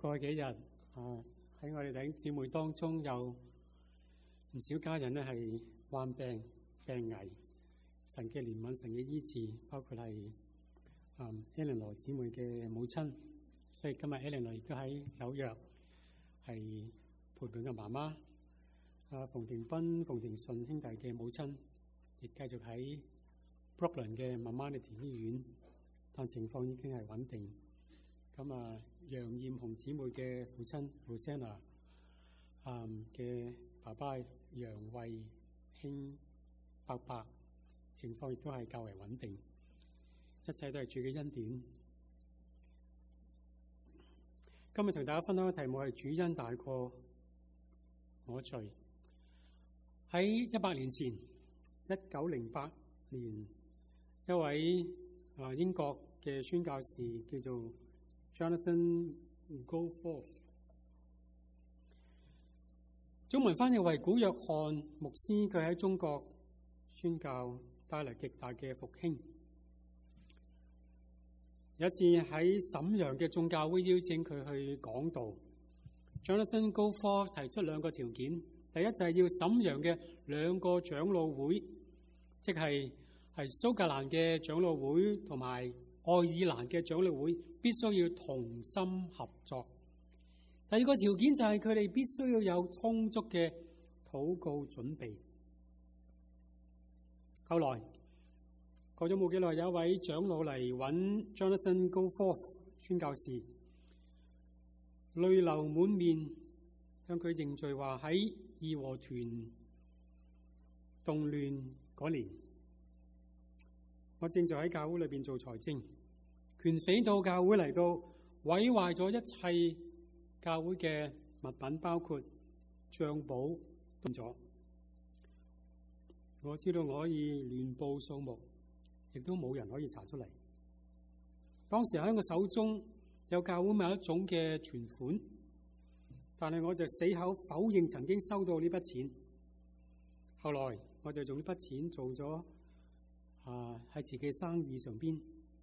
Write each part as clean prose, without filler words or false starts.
過去幾日喺我哋弟兄姊妹當中有唔少家人咧係患病病危，神嘅憐憫、神嘅醫治，包括係Eleanor姊妹嘅母親，所以今日 Eleanor 亦都喺紐約係陪伴嘅媽媽。馮庭斌、馮庭順兄弟嘅母親亦繼續喺 Brooklyn 嘅 Maimonides 醫院，但情況已經係穩定。楊艷紅姊妹嘅父親 Rosanna 嘅爸爸楊慧興伯伯，情況亦都係較為穩定，一切都係主嘅恩典。今日同大家分享嘅題目係主恩大過我罪。喺100年前，1908年，一位英國嘅宣教士叫做 Jonathan Goforth， 中文翻譯為古約翰牧師，佢喺中國宣教帶嚟極大嘅復興。有一次喺瀋陽嘅眾教會邀請佢去講道， Jonathan Goforth 提出兩個條件，第一就係要瀋陽嘅兩個長老會，即係蘇格蘭嘅長老會同埋愛爾蘭嘅長老會必須要同心合作。第二個條件就係佢哋必須要有充足嘅禱告準備。後來過咗冇幾耐，有一位長老嚟揾 Jonathan Goforth 宣教士，淚流滿面向佢認罪，話喺義和團動亂嗰年，我正在喺教會裏邊做財政，拳匪到教會嚟到，毀壞咗一切教會嘅物品，包括帳簿都咗。我知道我可以亂報數目，亦都冇人可以查出嚟。當時喺我手中有教會某一種嘅存款，但係我就死口否認曾經收到呢筆錢。後來我就用呢筆錢做咗喺自己生意上邊。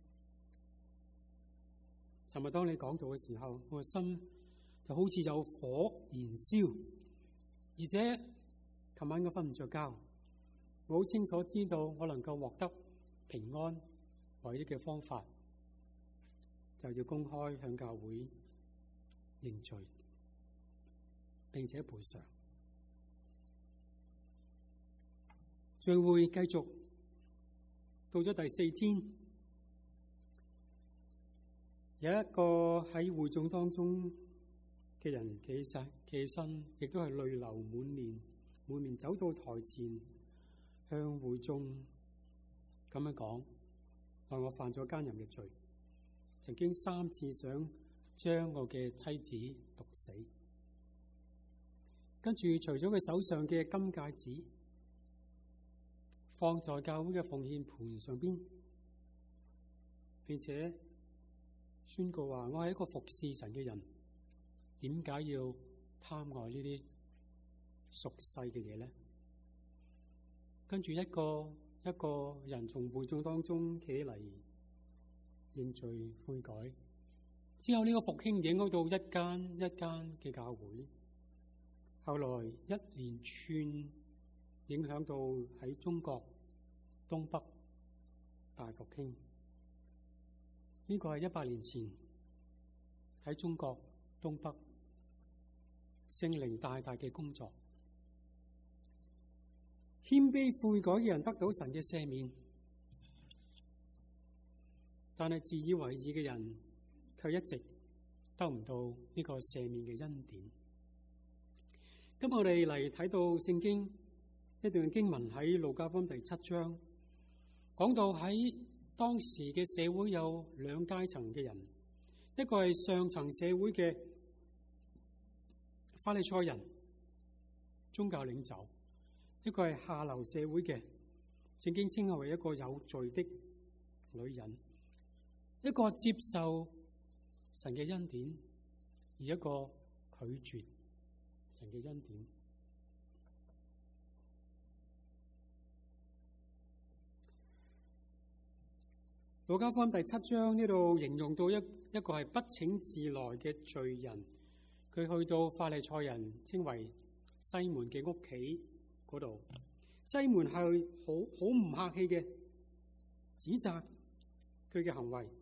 尋日當你講到嘅時候，我個心就好似有火燃燒，而且琴晚我瞓唔着覺。我好清楚知道我能夠獲得平安唯一嘅方法，就要公開向教會認罪，並且賠償。聚會繼續到咗第4天，有一個喺會眾當中嘅人企起身，亦都係淚流滿面走到台前，向會眾咁樣講，話我犯咗奸淫嘅罪，曾經3次想將我嘅妻子毒死，跟住除咗佢手上嘅金戒指，放在教會嘅奉獻盤上邊，並且宣告話我係一個服侍神嘅人，點解要貪愛呢啲俗世嘅嘢呢？跟住一個人從會眾當中企起嚟認罪悔改，之後呢個復興影響到一間嘅教會，後來一連串影響到喺中國東北大復興。呢個係100年前喺中國東北聖靈大大嘅工作。謙卑悔改嘅人得到神嘅赦免，但係自以為義嘅人卻一直得唔到呢個赦免嘅恩典。今日我哋嚟睇到聖經一段經文喺路加福音第7章，講到喺當時嘅社會有兩階層嘅人，一個係上層社會嘅法利賽人、宗教領袖，一個係下流社會嘅，聖經稱為一個有罪的女人，一個接受神嘅恩典，而一個拒絕神嘅恩典。路加福音第7章呢度形容到一一個係不請自來嘅罪人，佢去到法利賽人稱為西門嘅屋企嗰度，西門係好唔客氣嘅指責佢嘅行為。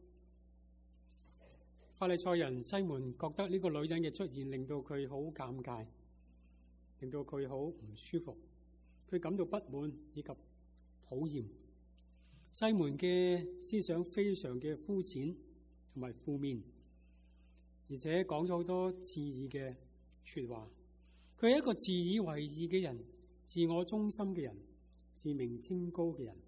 法利賽人西門覺得呢個女人嘅出現令到佢好尷尬，令到佢好唔舒服，佢感到不滿以及討厭。西門嘅思想非常嘅膚淺同埋負面，而且講咗好多刺耳嘅說話。佢係一個自以為義嘅人，自我中心嘅人，自命清高嘅人。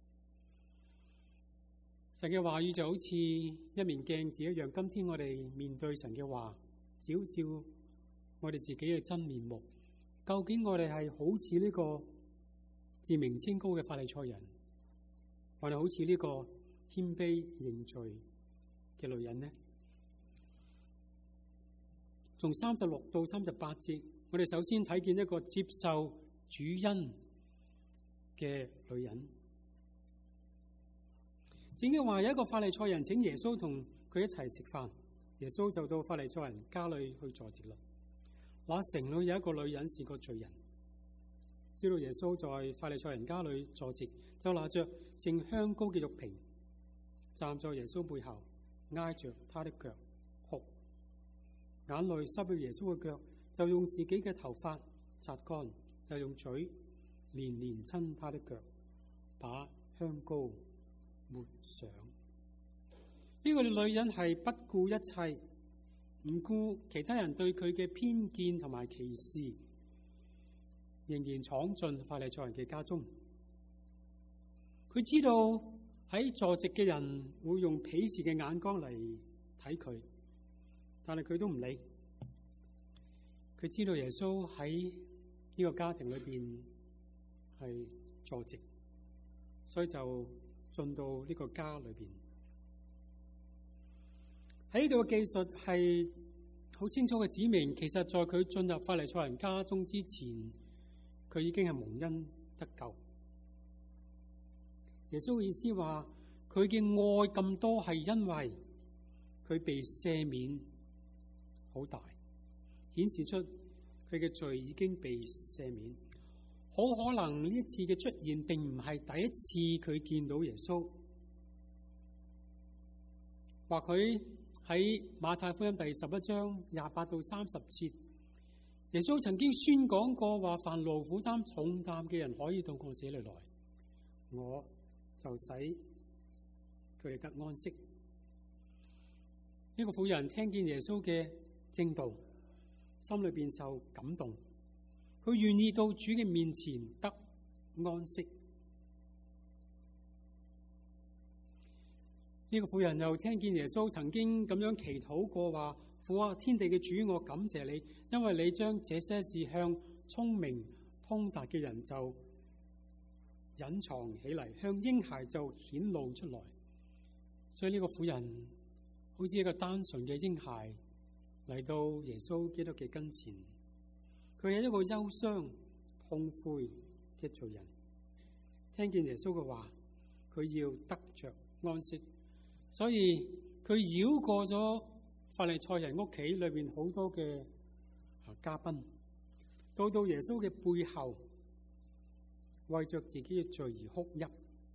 神嘅話語就好似一面鏡子一樣，今天我哋面對神嘅話，照照我哋自己嘅真面目。究竟我哋係好似呢個自命清高嘅法利賽人，我哋好似呢個謙卑認罪嘅女人呢？從36到38節，我哋首先睇見一個接受主恩嘅女人。正經話有一個法利賽人請耶穌同佢一齊食飯，耶穌就到法利賽人家裏去坐席啦。那城裏有一個女人是個罪人，知道耶穌在法利賽人家裏坐席，就拿着盛香膏嘅玉瓶，站在耶穌背後，挨着他的腳哭，眼淚濕了耶穌嘅腳，就用自己嘅頭髮擦乾，又用嘴連連親他的腳，把香膏抹上。呢個女人係不顧一切，唔顧其他人對佢嘅偏見同埋歧視，仍然闖進法利賽人嘅家中。佢知道喺坐席嘅人會用鄙視嘅眼光嚟睇佢，但係佢都唔理。佢知道耶穌喺呢個家庭裏邊係坐席，所以就進到呢個家裏邊。喺呢度嘅記述係好清楚嘅指明，其實在佢進入法利賽人家中之前，佢已經係蒙恩得救。耶穌嘅意思話，佢嘅愛咁多係因為佢被赦免好大，顯示出佢嘅罪已經被赦免。好可能呢一次嘅出現並唔係第一次佢見到耶穌，或許喺馬太福音第11章28到30節，耶穌曾經宣講過話，凡勞苦擔重擔嘅人可以到我這裏來，我就使佢哋得安息。呢個婦人聽見耶穌嘅正道，心裏邊受感動，佢願意到主嘅面前得安息。呢個婦人又聽見耶穌曾經咁樣祈禱過，話：父啊，天地嘅主，我感謝你，因為你將這些事向聰明通達嘅人就隱藏起嚟，向嬰孩就顯露出來。所以呢個婦人好似一個單純嘅嬰孩嚟到耶穌基督嘅跟前，佢係一個憂傷痛悔嘅罪人，聽見耶穌嘅話，佢要得着安息。所以佢繞過咗法利賽人屋企裏邊好多嘅嘉賓，到耶穌嘅背後，為着自己嘅罪而哭泣。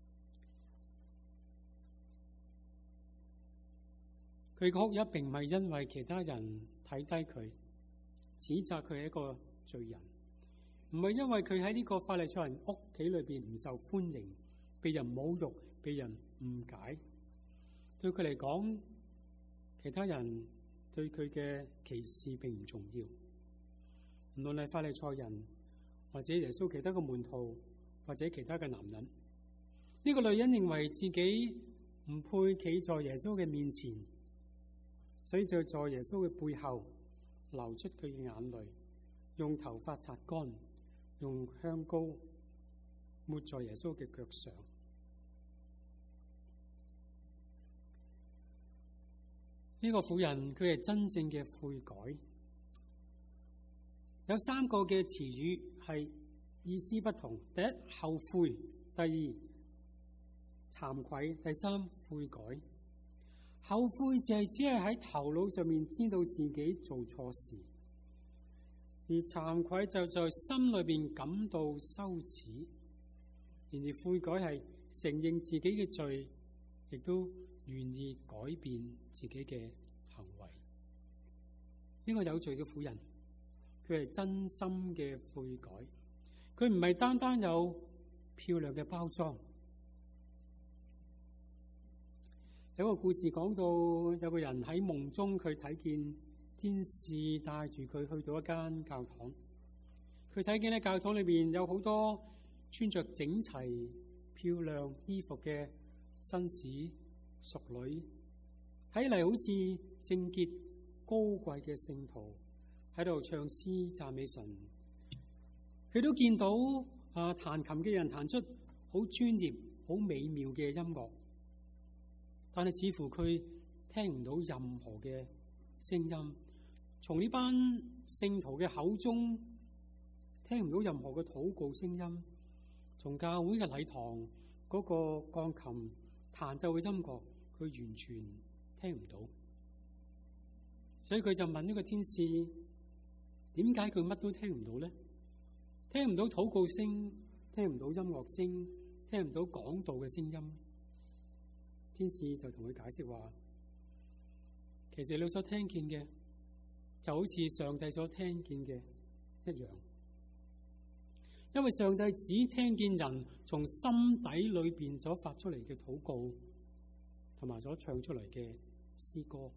佢嘅哭泣並唔係因為其他人睇低佢，指責佢係一個罪人，唔係因為佢喺呢個法利賽人屋企裏邊唔受歡迎，被人侮辱，被人誤解。對佢嚟講，其他人對佢嘅歧視並唔重要。無論係法利賽人，或者耶穌其他嘅門徒，或者其他嘅男人，呢個女人認為自己唔配企在耶穌嘅面前，所以就在耶穌嘅背後流出佢嘅眼淚，用頭髮擦乾，用香膏抹在耶穌嘅腳上。呢個婦人佢係真正嘅悔改，有3個嘅詞語係意思不同。第一，後悔；第二，慚愧；第三，悔改。 後悔就係只係喺頭腦上面知道自己做錯事，而慚愧就在心裏邊感到羞恥。然而悔改係承認自己嘅罪，亦都願意改變自己嘅行為。呢個有罪嘅婦人，佢係真心嘅悔改，佢唔係單單有漂亮嘅包裝。有個故事講到，有個人喺夢中，佢睇見天使帶住佢去到一間教堂。佢睇見喺教堂裏邊有好多穿着整齊漂亮衣服嘅紳士淑女，睇嚟好似聖潔高貴嘅聖徒喺度唱詩讚美神。佢都見到彈琴嘅人彈出好專業好美妙嘅音樂，但係似乎佢聽唔到任何嘅聲音，從呢班聖徒嘅口中聽唔到任何嘅禱告聲音，從教會嘅禮堂嗰個鋼琴彈奏嘅音樂，佢完全聽唔到。所以佢就問呢個天使，點解佢乜都聽唔到咧？聽唔到禱告聲，聽唔到音樂聲，聽唔到講道嘅聲音。天使就同佢解釋話，其實你所聽見嘅就好似上帝所聽見嘅一樣，因為上帝只聽見人從心底裏邊所發出嚟嘅禱告同埋所唱出嚟嘅詩歌，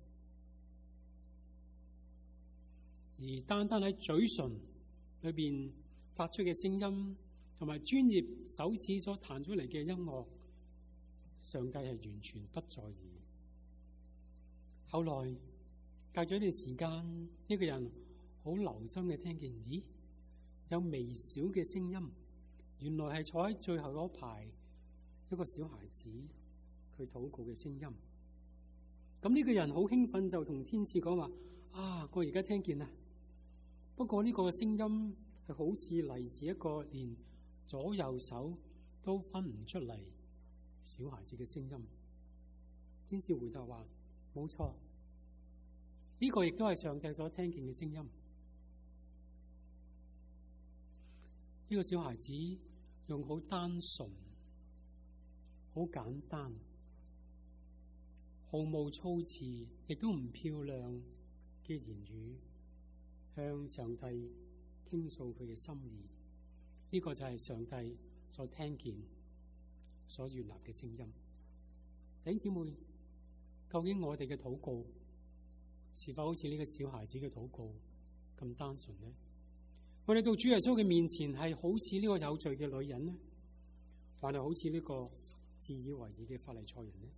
而單單喺嘴唇裏邊發出嘅聲音同埋專業手指所彈出嚟嘅音樂，上帝係完全不在意。後來隔咗一段時間，呢個人好留心嘅聽見，咦，有微小嘅聲音，原來係坐喺最後嗰排一個小孩子佢禱告嘅聲音。咁呢個人好興奮，就同天使講話：我而家聽見啦。不過呢個聲音係好似嚟自一個連左右手都分唔出嚟小孩子嘅聲音。天使回答話：冇錯，呢個亦都係上帝所聽見嘅聲音。呢個小孩子用好單純、好簡單、毫無措辭，亦都唔漂亮嘅言語，向上帝傾訴佢嘅心意。呢個就係上帝所聽見、所悅納嘅聲音。弟兄姊妹，究竟我哋嘅禱告是否好似呢個小孩子嘅禱告咁單純呢？我哋到主耶穌嘅面前係好似呢個有罪嘅女人呢，還係好似呢個自以為義嘅法利賽人呢？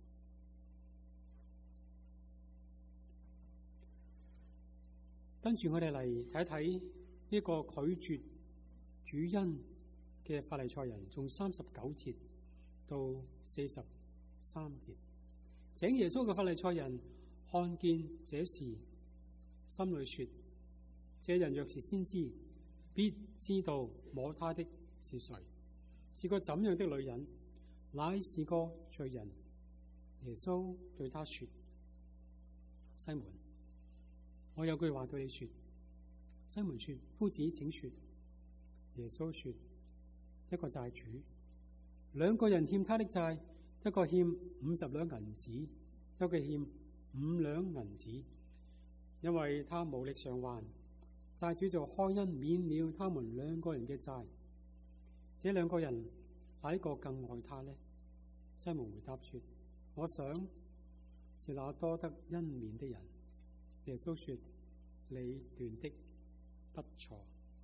跟住我哋嚟睇一睇呢個拒絕主恩嘅法利賽人，從39節到43節。請耶穌嘅法利賽人看見這事，心裏說：這人若是先知，必知道摸他的是誰，是個怎樣的女人，乃是個罪人。耶穌對他說：西門，我有句話對你說。西門說：夫子，請說。耶穌說：一個債主，兩個人欠他的債，一個欠50兩銀子，一個欠5兩銀子，因為他無力償還，債主就開恩免了他們兩個人嘅債。這兩個人哪一個更愛他呢？西門回答說：我想是那多得恩免的人。耶穌說：你斷的不錯。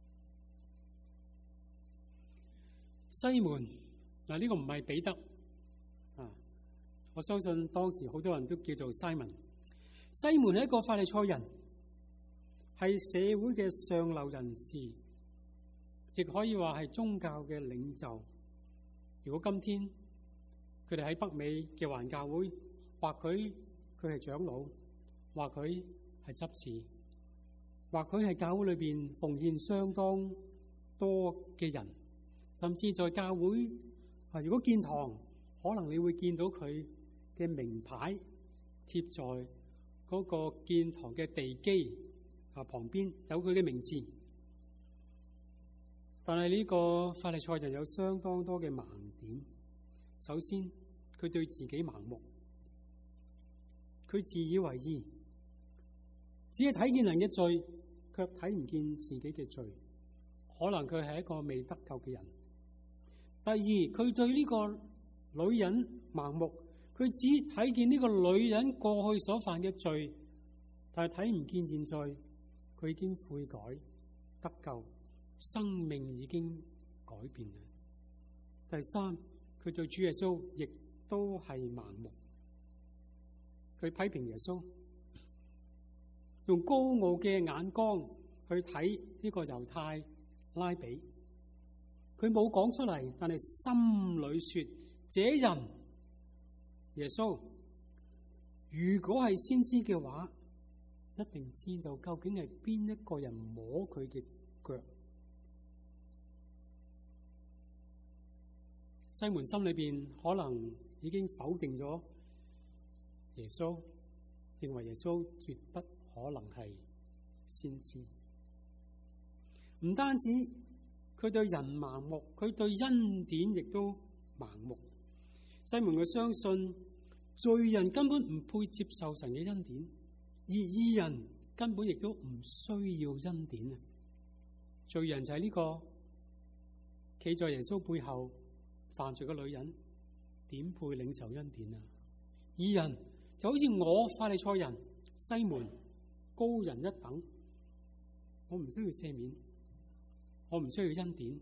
西門嗱，呢個唔係彼得啊，我相信當時好多人都叫做西門。西門係一個法利賽人，係社會嘅上流人士，亦可以話係宗教嘅領袖。如果今天佢哋喺北美嘅環教會，或許佢係長老，或許係執事，或許係教會裏邊奉獻相當多嘅人，甚至在教會如果見堂，可能你會見到佢嘅名牌貼在嗰個建堂嘅地基旁邊，有佢嘅名字。但係呢個法利賽人有相當多嘅盲點。首先，佢對自己盲目，佢自以為義，只係睇見人嘅罪，卻睇唔見自己嘅罪。可能佢係一個未得救嘅人。第二，佢對呢個女人盲目，佢只睇見呢個女人過去所犯嘅罪，但係睇唔見現在佢已經悔改得救，生命已經改變啦。第三，佢對主耶穌亦都係盲目，佢批評耶穌，用高傲嘅眼光去睇呢個猶太拉比。佢冇講出嚟，但係心裏說：這人耶穌如果係先知嘅話，一定知道究竟係邊一個人摸佢嘅腳。西門心裏邊可能已經否定咗耶穌，認為耶穌絕不可能係先知。唔單止佢對人盲目，佢對恩典亦都盲目。西門佢相信罪人根本唔配接受神嘅恩典，而義人根本亦都唔需要恩典啊！罪人就係呢個企在耶穌背後犯罪嘅女人，點配領受恩典啊？義人就好似我法利賽人西門，高人一等，我唔需要赦免，我唔需要恩典，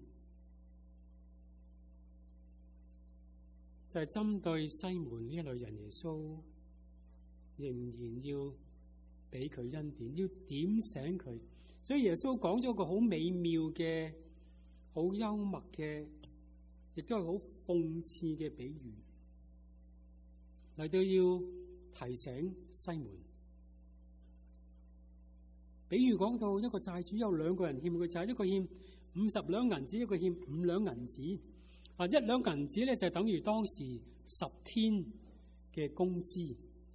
就係針對西門呢一類人，耶穌仍然要俾佢恩典，要點醒佢。所以耶穌講咗個好美妙嘅、好幽默嘅，亦都係好諷刺嘅比喻，嚟到要提醒西門。比喻講到一個債主有兩個人欠佢債，一個欠50兩銀子，一個欠5兩銀子。1兩銀子咧就等於當時10天嘅工資。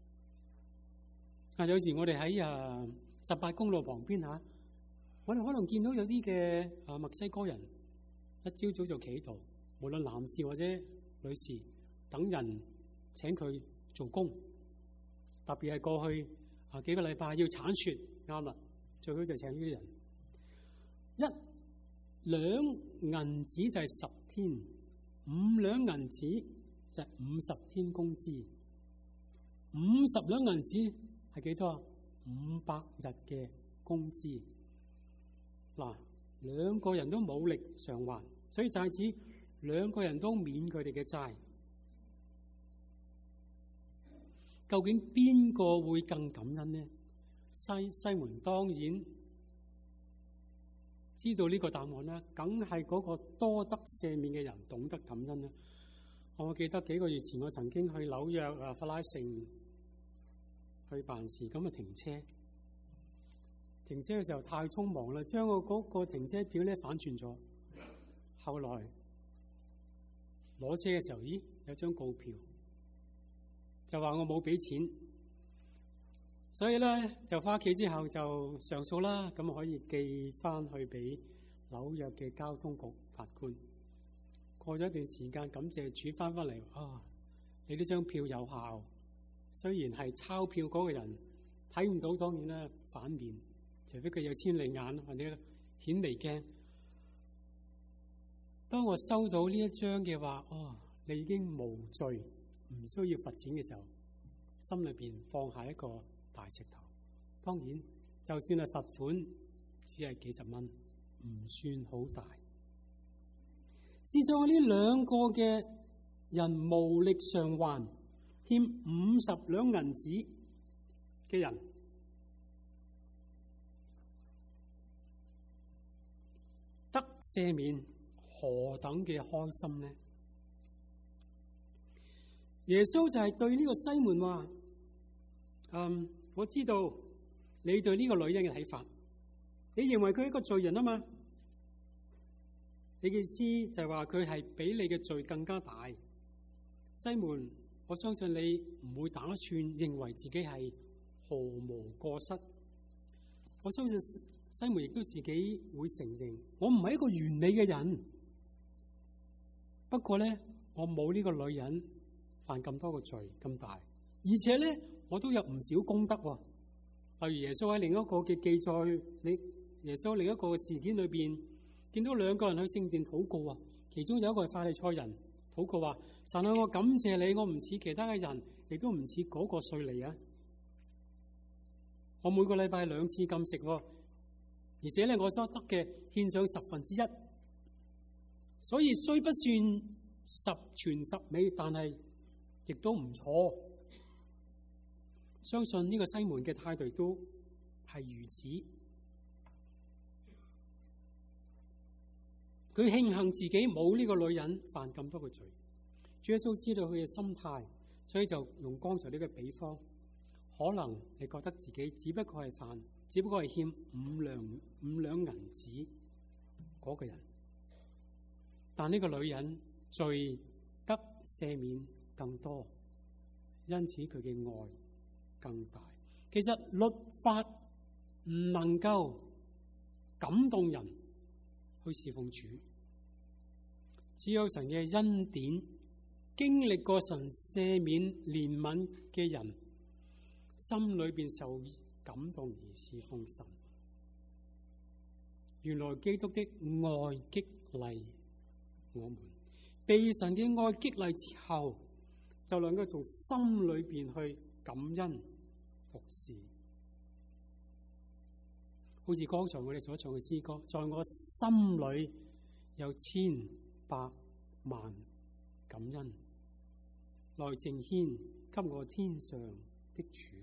有時我哋喺18公路旁邊吓，我哋可能見到有啲嘅墨西哥人一朝早就企喺度，無論男士或者女士，等人請佢做工。特別係過去幾個禮拜要鏟雪，啱啦，最好就請呢啲人。1兩銀子就係10天，5兩銀子就係50天工資。50兩銀子係幾多啊？500日嘅工資。嗱，兩個人都冇力償還，所以債主兩個人都免佢哋嘅債。究竟邊個會更感恩呢？西門當然知道呢個答案啦，梗係嗰個多得赦免嘅人懂得感恩啦。我記得幾個月前我曾經去紐約弗拉盛去辦事，咁停車嘅時候太匆忙啦，將我嗰個停車票咧反轉咗。後來攞車嘅時候，咦，有張告票，就話我冇俾錢，所以咧就翻屋企之後就上訴啦，咁可以寄翻去俾紐約嘅交通局法官。過咗一段時間，感謝主翻嚟，你呢張票有效，雖然係鈔票嗰個人睇唔到，當然啦反面，除非佢有千里眼或者顯微鏡。當我收到呢一張嘅話，你已經無罪，唔需要罰錢嘅時候，心裏邊放下一個大石頭。當然，就算係罰款，只係幾十蚊，唔算好大。試想呢兩個嘅人無力償還，欠50兩銀子嘅人，得赦免，何等嘅開心呢？耶穌就係對呢個西門話：我知道你對呢個女人嘅睇法，你認為佢係一個罪人啊嘛？你嘅意思就係話佢係比你嘅罪更加大。西門， 我相信你唔會打算認為自己係毫無過失。我相信西門亦都自己會承認，我唔係一個完美嘅人。不過咧，我冇呢個女人犯咁多個罪咁大，而且咧我都有唔少功德。例如耶穌喺另一個嘅記載，耶穌另一個事件裏邊見到兩個人去聖殿禱告啊，其中有一個係法利賽人禱告話：神啊，我感謝你，我唔似其他嘅人，亦都唔似嗰個稅吏啊。我每個禮拜2次禁食，而且咧我所得嘅獻上1/10，所以雖不算十全十美，但係亦都唔錯。相信呢個西門嘅態度都係如此。佢慶幸自己冇呢個女人犯咁多嘅罪。主耶穌知道佢嘅心態，所以就用剛才呢個比方。可能你覺得自己只不過係欠5兩銀子嗰個人，但呢個女人罪得赦免更多，因此佢嘅愛更大。其實律法唔能夠感動人去侍奉主，只有神嘅恩典，經歷過神赦免憐憫嘅人，心裏邊受感動而侍奉神。原來基督的愛激勵我們，被神嘅愛激勵之後，就能夠從心裏邊去感恩服侍。好似剛才我哋所唱嘅詩歌，在我心裏有1,000,000,000,000感恩，來呈獻給我天上的主。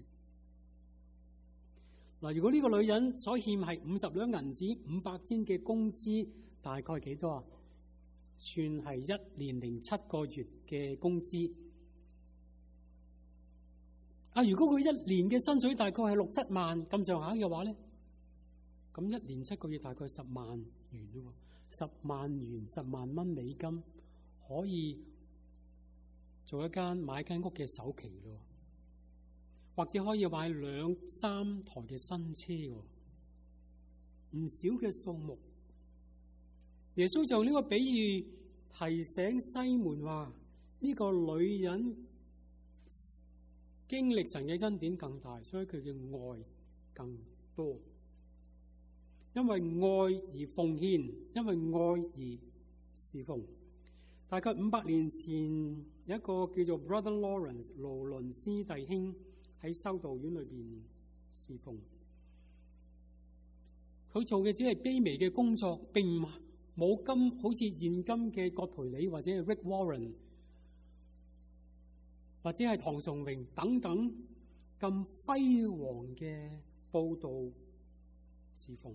嗱，如果呢個女人所欠係50兩銀子，500天嘅工資，大概幾多啊？算係1年07個月嘅工資。如果佢1年嘅薪水大概係6-7萬咁上下嘅話咧，咁1年7個月大概10萬元咯，10萬元10萬蚊美金，可以做買間屋嘅首期咯。或者可以買2-3台嘅新車，唔少嘅數目。耶穌就呢個比喻提醒西門話：呢個女人經歷神嘅恩典更大，所以佢嘅愛更多。因為愛而奉獻，因為愛而侍奉。大概500年前，有一個叫做 Brother Lawrence 勞倫斯弟兄喺修道院裏邊侍奉，佢做嘅只係卑微嘅工作，並冇好似現今嘅葛培理或者係 Rick Warren 或者係唐崇榮等等咁輝煌嘅佈道侍奉。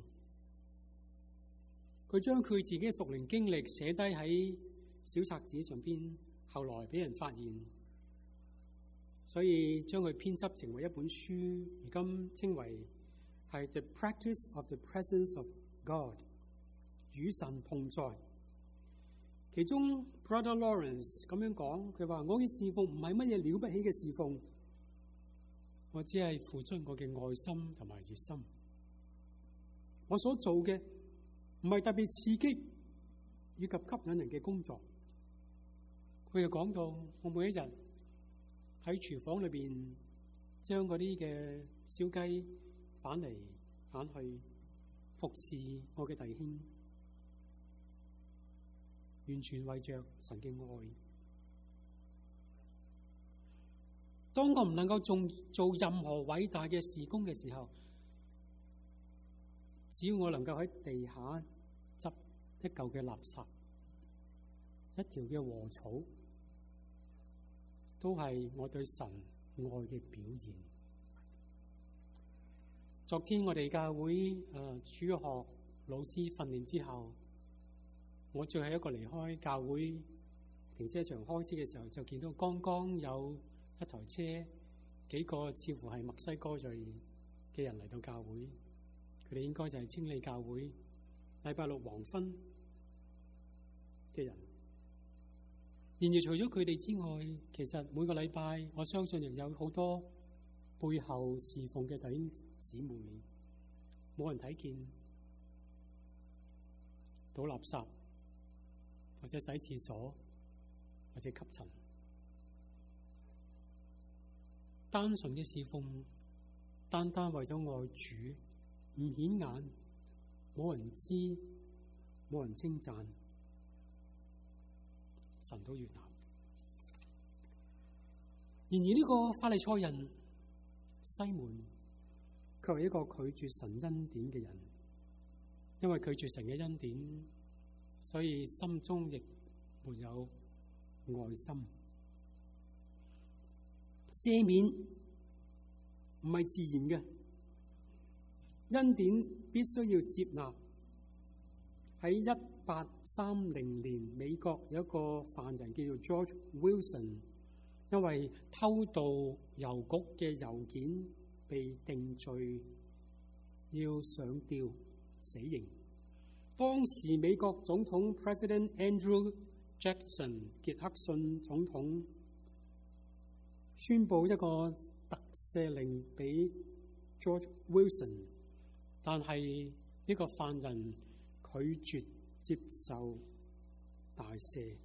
佢將佢自己嘅屬靈經歷寫低喺小冊子上邊，後來俾人發現，所以將佢編輯成為一本書，如今稱為係 The Practice of the Presence of God， 與神同在。其中 Brother Lawrence 咁樣講，佢話：我嘅侍奉唔係乜嘢了不起嘅侍奉，我只係付出我嘅愛心同埋熱心。我所做嘅唔係特別刺激以及吸引人嘅工作。佢又講到，我每一日喺廚房裏邊將嗰啲嘅燒雞反嚟反去服侍我嘅弟兄，完全為着神嘅愛。當我唔能夠做任何偉大嘅事工嘅時候，只要我能夠喺地下執一嚿嘅垃圾，一條嘅禾草，都係我對神愛嘅表現。昨天我哋教會主學老師訓練之後，我最後一個離開教會停車場開車嘅時候，就見到剛剛有一台車，幾個似乎係墨西哥裔嘅人嚟到教會，佢哋應該就係清理教會禮拜6黃昏嘅人。 然而除咗佢哋之外，其實每個禮拜我相信亦有好多背後侍奉嘅弟兄姊妹，冇人睇見，倒垃圾或者洗廁所或者吸塵，單純嘅侍奉，單單為咗愛主，唔顯眼，冇人知，冇人稱讚，神都悅納。然而呢個法利賽人西門，卻係一個拒絕神恩典嘅人，因為拒絕神嘅恩典，所以心中亦沒有愛心。赦免唔係自然嘅，恩典必須要接納。喺1830年，美國有一個犯人叫做 George Wilson， 因為偷渡郵局嘅郵件被定罪，要上吊死刑。當時美國總統 President Andrew Jackson 傑克遜總統宣布一個特赦令俾 George Wilson， 但係呢個犯人拒絕接受大赦。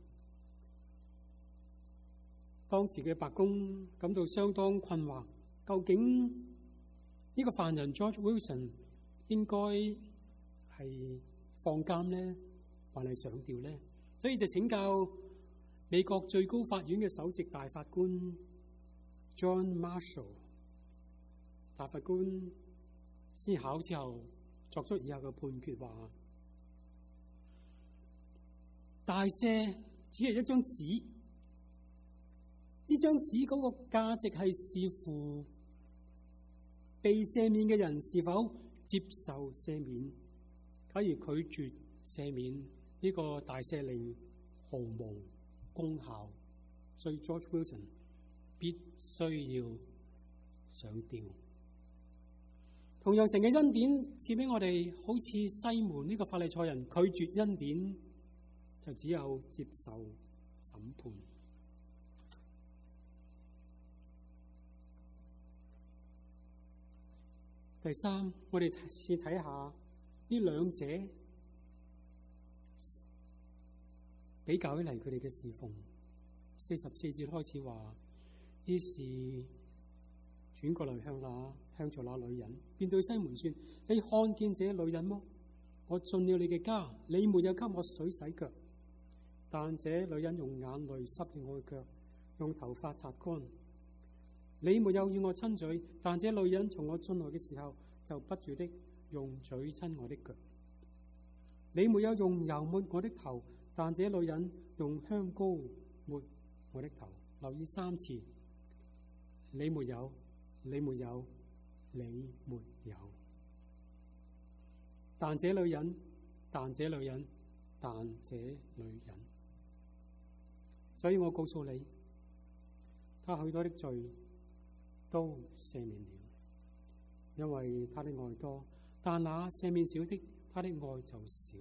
當時嘅白宮感到相當困惑，究竟呢個犯人 George Wilson 應該係放監呢，還係上吊呢？所以就請教美國最高法院嘅首席大法官 John Marshall。大法官思考之後作出以下嘅判決，話大赦只係一張紙，呢張紙嗰個價值係視乎被赦免嘅人是否接受赦免。假如拒絕赦免，呢個大赦令毫無功效，所以 George Wilson 必須要上吊。同樣，神嘅恩典賜俾我哋，好似西門呢個法利賽人拒絕恩典，就只有接受審判。第三，我哋試睇下呢兩者比較起嚟，佢哋嘅侍奉。44節開始話，於是轉過來向着那女人，便對西門說：你看見這女人麼？我進了你嘅家，你沒有給我水洗腳，但這女人用眼淚濕去我嘅腳，用頭髮擦乾。你沒有與我親嘴，但這女人從我進來嘅時候就不住的用嘴親我的腳。你沒有用油抹我的頭，但這女人用香膏抹我的頭。留意3次，你沒有，你沒有，你沒有。但這女人，但這女人，但這女人。所以我告訴你，他許多的罪都赦免了，因為他的愛多；但那赦免少的，他的愛就少。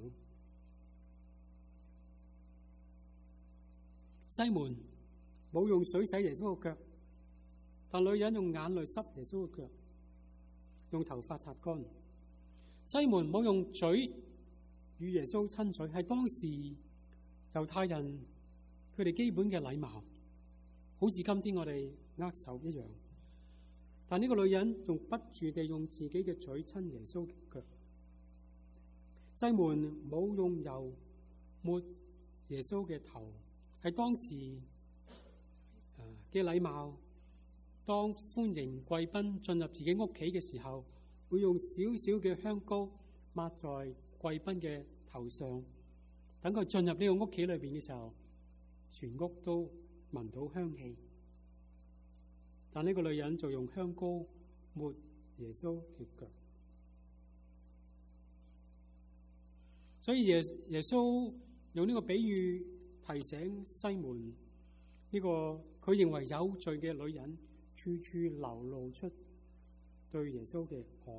西門冇用水洗耶穌嘅腳，但女人用眼淚濕耶穌嘅腳，用頭髮擦乾。西門冇用嘴與耶穌親嘴，係當時猶太人佢哋基本嘅禮貌，好似今天我哋握手一樣。但呢個女人仲不住地用自己嘅嘴親耶穌嘅腳。西門冇用油抹耶穌嘅頭，係當時嘅禮貌。當歡迎貴賓進入自己屋企嘅時候，會用少少嘅香膏抹在貴賓嘅頭上，等佢進入呢個屋企裏邊嘅時候，全屋都聞到香氣。但呢個女人就用香膏抹耶穌嘅腳。所以耶穌用呢個比喻提醒西門，呢個佢認為有罪嘅女人處處流露出對耶穌嘅愛。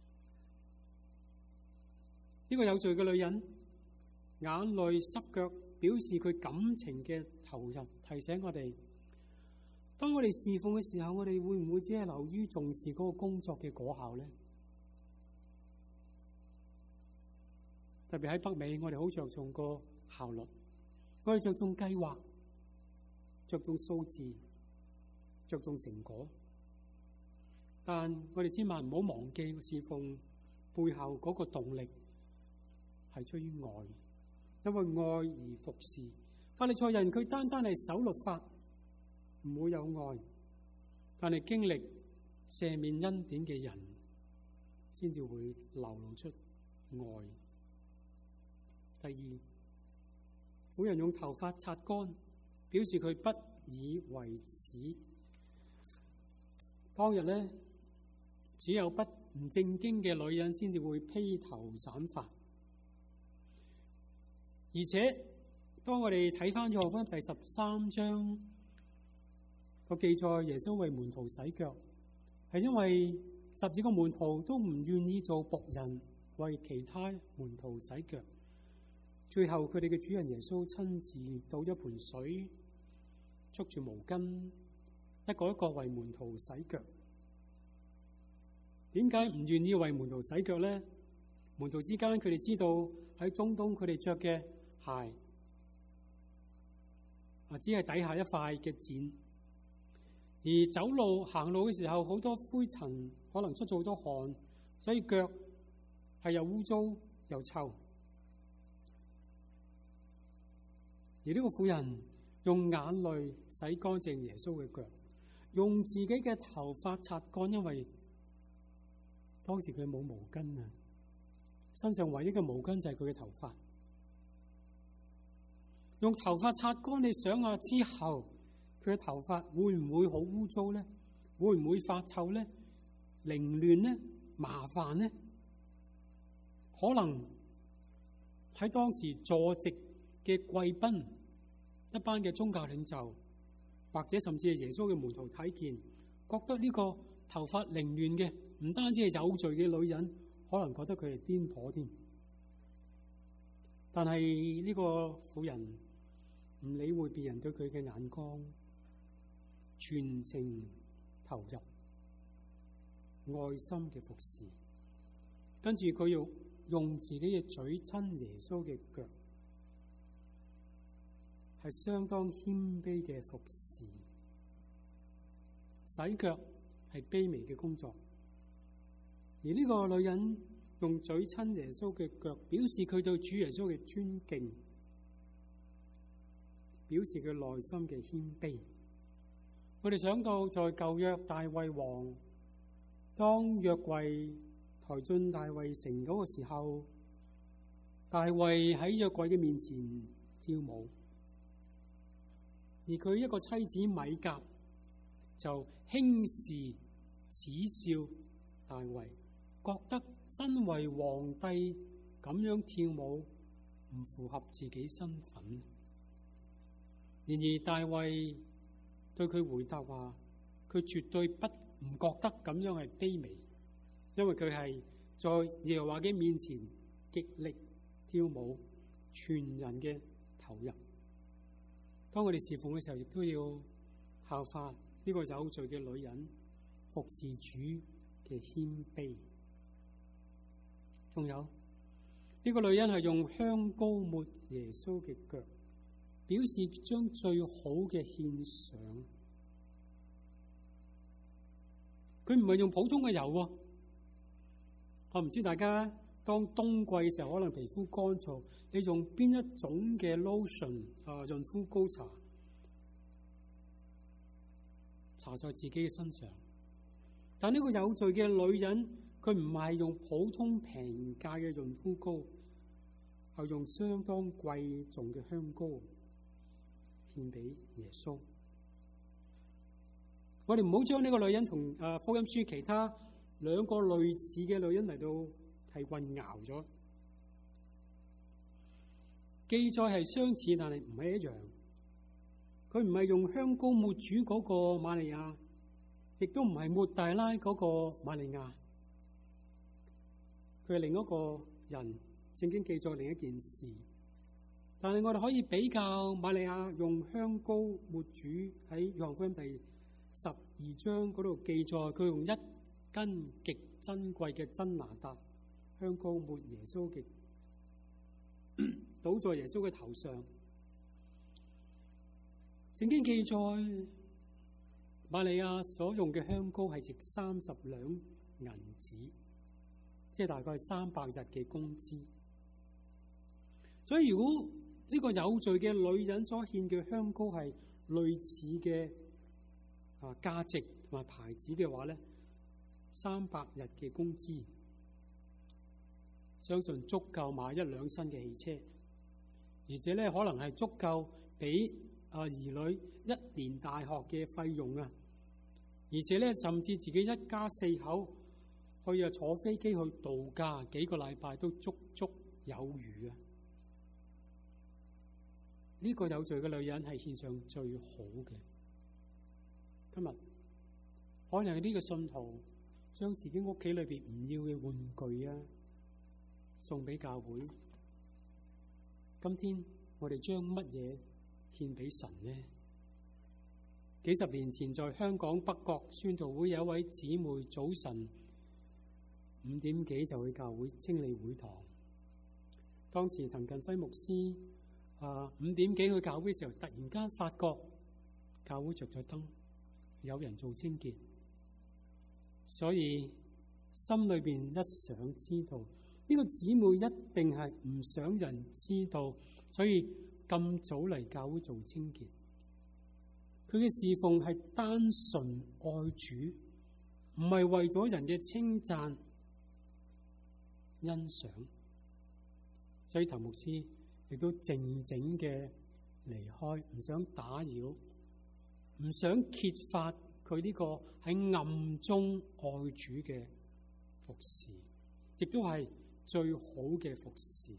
呢個有罪嘅女人眼淚濕腳表示佢感情嘅投入，提醒我哋，當我哋侍奉嘅時候，我哋會唔會只係流於重視嗰個工作嘅果效呢？特別喺北美，我哋好着重個效率，我哋着重計劃，着重數字，着重成果。但我哋千萬唔好忘記侍奉背後嗰個動力係出於愛，因為愛而服侍。法利賽人佢單單係守律法，唔會有愛，但係經歷赦免恩典嘅人，先至會流露出愛。第二，婦人用頭髮擦乾，表示佢不以為恥。當日呢，只有不唔正經嘅女人先至會披頭散髮，而且當我哋睇翻約翰福音第13章個記載，耶穌為門徒洗腳，係因為10個門徒都唔願意做僕人，為其他門徒洗腳。最後佢哋嘅主人耶穌親自倒一盆水，捉住毛巾，一個一個為門徒洗腳。點解唔願意為門徒洗腳呢？門徒之間佢哋知道喺中東佢哋着嘅鞋只係底下一塊嘅墊，而走路行路嘅時候好多灰塵，可能出咗好多汗，所以腳係又污糟又臭。而呢個婦人用眼淚洗乾淨耶穌嘅腳，用自己嘅頭髮擦乾，因為當時佢冇毛巾啊，身上唯一嘅毛巾就係佢嘅頭髮。用頭髮擦乾，你想下之後，佢嘅頭髮會唔會好污糟呢？會唔會發臭呢？凌亂呢？麻煩呢？可能喺當時坐席嘅貴賓，一班嘅宗教領袖，或者甚至係耶穌嘅門徒睇見，覺得呢個頭髮凌亂嘅唔單止係有罪嘅女人，可能覺得佢係癲婆添。但係呢個婦人唔理會別人對佢嘅眼光，全情投入，愛心嘅服侍。跟住佢要用自己嘅嘴親耶穌嘅腳，係相當謙卑嘅服侍。洗腳係卑微嘅工作，而呢個女人用嘴親耶穌嘅腳，表示佢對主耶穌嘅尊敬，表示佢內心嘅謙卑。我哋想到在舊約大衛王，當約櫃抬進大衛城嗰個時候，大衛喺約櫃嘅面前跳舞，而佢一個妻子米甲就輕視恥笑大衛，覺得身為皇帝咁樣跳舞唔符合自己身份。然而大衛對佢回答話，佢絕對唔覺得咁樣係卑微，因為佢係在耶和華嘅面前極力跳舞，全人嘅投入。當我哋侍奉嘅時候，亦都要效法呢個有罪嘅女人服侍主嘅謙卑。仲有呢個女人係用香膏抹耶穌嘅腳，表示將最好嘅獻上。佢唔係用普通嘅油喎。我唔知大家當冬季嘅時候，可能皮膚乾燥，你用邊一種嘅 lotion 潤膚膏搽在自己嘅身上。但呢個有罪嘅女人，佢唔係用普通平價嘅潤膚膏，係用相當貴重嘅香膏獻俾耶穌。我哋唔好將呢個女人同福音書其他兩個類似嘅女人嚟到係混淆咗。記載係相似，但係唔係一樣。佢唔係用香膏抹主嗰個瑪利亞，亦都唔係抹大拉嗰個瑪利亞。佢係另一個人。聖經記載另一件事， 但係我哋可以比較瑪利亞用香膏抹主，喺約翰福音第12章嗰度記載，佢用一根極珍貴嘅真哪噠香膏抹耶穌嘅，倒在耶穌嘅頭上。聖經記載，瑪利亞所用嘅香膏係值30兩銀子，即係大概300日嘅工資。所以如果呢個有罪嘅女人所獻嘅香膏係類似嘅價值同埋牌子嘅話咧，300日嘅工資，相信足夠買1輛新嘅汽車，而且咧可能係足夠俾兒女1年大學嘅費用啊！而且咧，甚至自己一家4口去坐飛機去度假幾個禮拜都足足有餘啊！呢個有罪嘅女人係獻上最好嘅。今日可能係呢個信徒將自己屋企裏邊唔要嘅玩具啊送俾教會。今天我哋將乜嘢獻俾神呢？幾十年前在香港北角宣道會有一位姊妹，早晨5點幾就去教會清理會堂。當時滕近輝牧師5點幾去教會嘅時候，突然間發覺教會着咗燈，有人做清潔，所以心裏邊一想知道呢個姊妹一定係唔想人知道，所以咁早嚟教會做清潔。佢嘅侍奉係單純愛主，唔係為咗人嘅稱讚欣賞，所以滕牧師亦都靜靜嘅離開，唔想打擾，唔想揭發佢呢個喺暗中愛主嘅服侍，亦都係最好嘅服侍。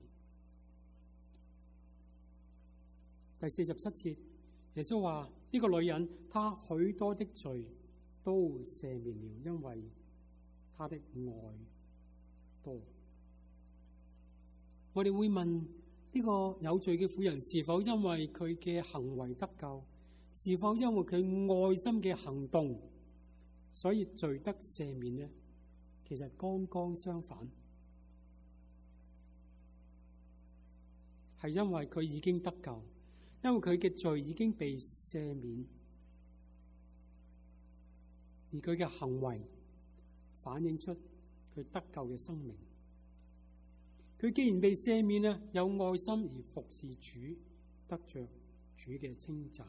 第47節，耶穌話：呢個女人，她許多的罪都赦免了，因為她的愛多。我哋會問呢個有罪嘅婦人是否因為佢嘅行為得救，是否因為佢愛心嘅行動，所以罪得赦免呢？其實剛剛相反，係因為佢已經得救，因為佢嘅罪已經被赦免，而佢嘅行為反映出佢得救嘅生命。佢既然被赦免咧，有愛心而服侍主，得着主嘅稱讚。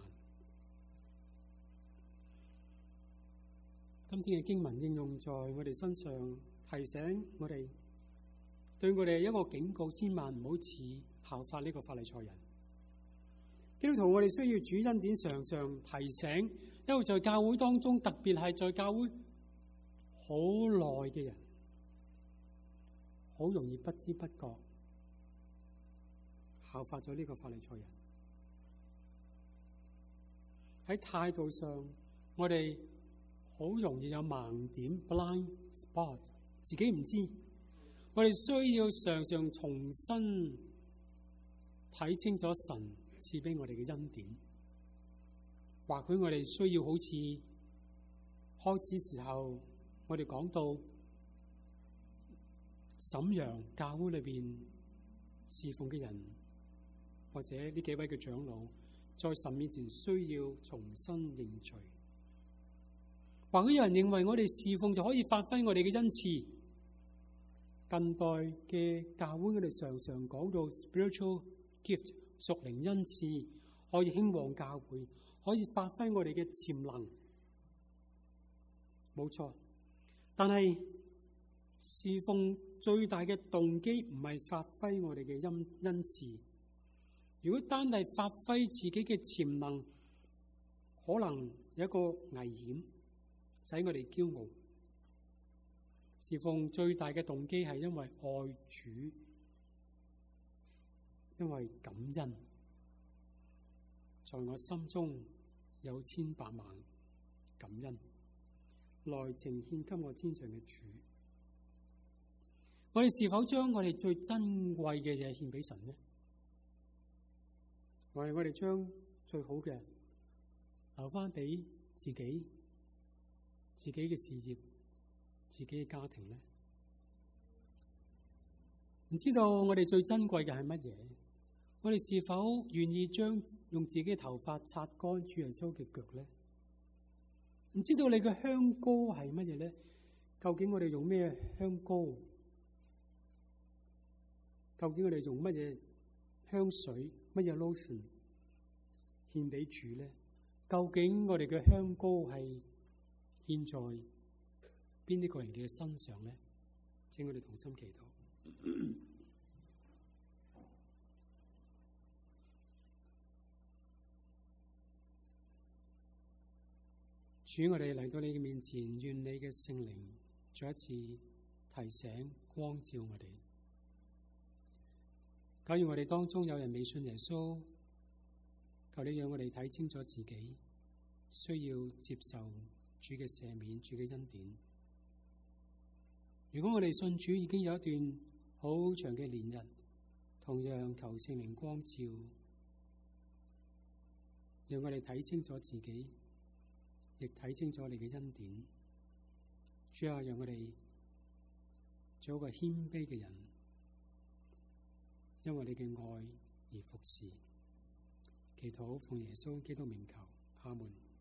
今天嘅經文應用在我哋身上，提醒我哋，對我哋一個警告，千萬唔好似效法呢個法利賽人。基督徒，我哋需要主恩典常常提醒，因為在教會當中，特別係在教會好耐嘅人，好容易不知不覺效法咗呢個法利賽人。喺態度上，我哋好容易有盲點 （blind spot）， 自己唔知。我哋需要常常重新睇清楚神賜俾我哋嘅恩典。或許我哋需要好似開始時候我哋講到瀋陽教會裏邊侍奉嘅人，或者呢幾位嘅長老，在神面前需要重新認罪。或許有人認為我哋侍奉就可以發揮我哋嘅恩賜。近代嘅教會，我哋常常講到 spiritual gift， 屬靈恩賜可以興旺教會，可以發揮我哋嘅潛能。冇錯，但係侍奉最大嘅動機唔係發揮我哋嘅恩賜。如果單係發揮自己嘅潛能，可能有一個危險，使我哋驕傲。侍奉最大嘅動機係因為愛主，因為感恩，在我心中有千百萬感恩，來呈獻給我天上嘅主。我哋是否將我哋最珍貴嘅嘢獻俾神呢？ 我哋將最好嘅留翻俾自己嘅事業、自己嘅家庭咧？唔知道我哋最珍貴嘅係乜嘢？我哋是否願意用自己嘅頭髮擦乾主耶穌嘅腳咧？唔知道你嘅香膏係乜嘢咧？究竟我哋用咩香膏？究竟我哋用乜嘢香水、乜嘢 lotion 獻俾主咧？究竟我哋嘅香膏係獻在邊一個人嘅身上咧？請我哋同心祈禱。主，我哋嚟到你嘅面前，願你嘅聖靈再一次提醒、光照我哋。假如我哋當中有人未信耶穌，求你讓我哋睇清楚自己，需要接受主嘅赦免、主嘅恩典。如果我哋信主已經有一段好長嘅年日，同樣求聖靈光照，讓我哋睇清楚自己，亦睇清楚你嘅恩典。主啊，讓我哋做一個謙卑嘅人，因為你嘅愛而服侍。祈禱奉耶穌基督名求，阿門。